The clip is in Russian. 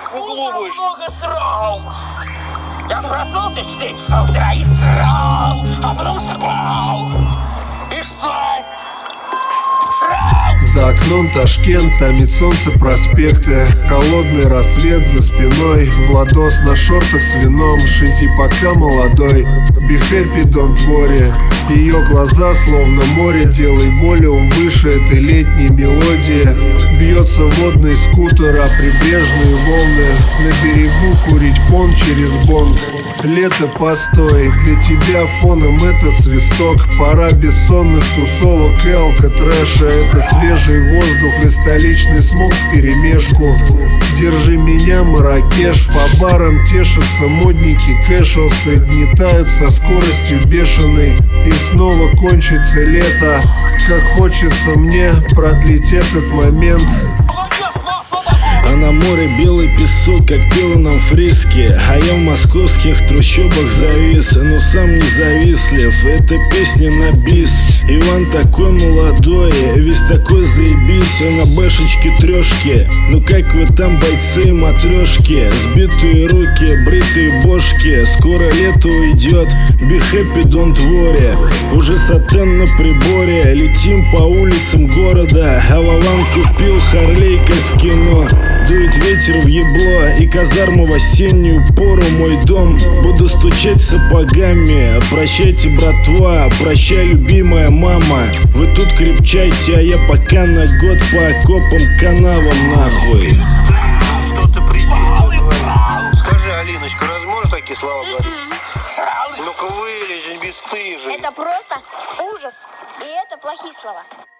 в углу будешь. Много срал. Я проснулся в 4 часа утра и срал, а потом спал. И что? Срал! За окном Ташкент, томит солнце проспекты. Холодный рассвет за спиной. Владос на шортах с вином. Шизи пока молодой. Be happy, don't worry. Ее глаза словно море. Делай волюм выше этой летней мелодии. Бьется водный скутер, а прибрежные волны. На берегу курить пон через бонг. Лето постой, для тебя фоном это свисток. Пора бессонных тусовок и алкотрэша. Это свежий воздух и столичный смог вперемешку. Держи меня, Марракеш. По барам тешатся модники, кэшелсы гнетают со скоростью бешеной. И снова кончится лето. Как хочется мне продлить этот момент. А на море белый песок, как пела нам Фриски. А я в московских трущобах завис, но сам не завистлив. Это песня на бис. Иван такой молодой, весь такой заебись. На бэшечке трешки. Ну как вы там, бойцы и матрешки? Сбитые руки, бритые бошки. Скоро лето уйдет, be happy, don't worry. Уже сатен на приборе. Летим по улицам города. А Вован купил Харлей, как в кино. Дует ветер в ебло и казарму в осеннюю пору. Мой дом, буду стучать сапогами. Прощайте, братва, прощай, любимая мама. Вы тут крепчайте, а я пока на год по окопам, канавам нахуй. Что ты предел? Скажи, Алиночка, разве можешь такие слова говорить? Ну-ка вылезь, бесстыжий. Это просто ужас. И это плохие слова.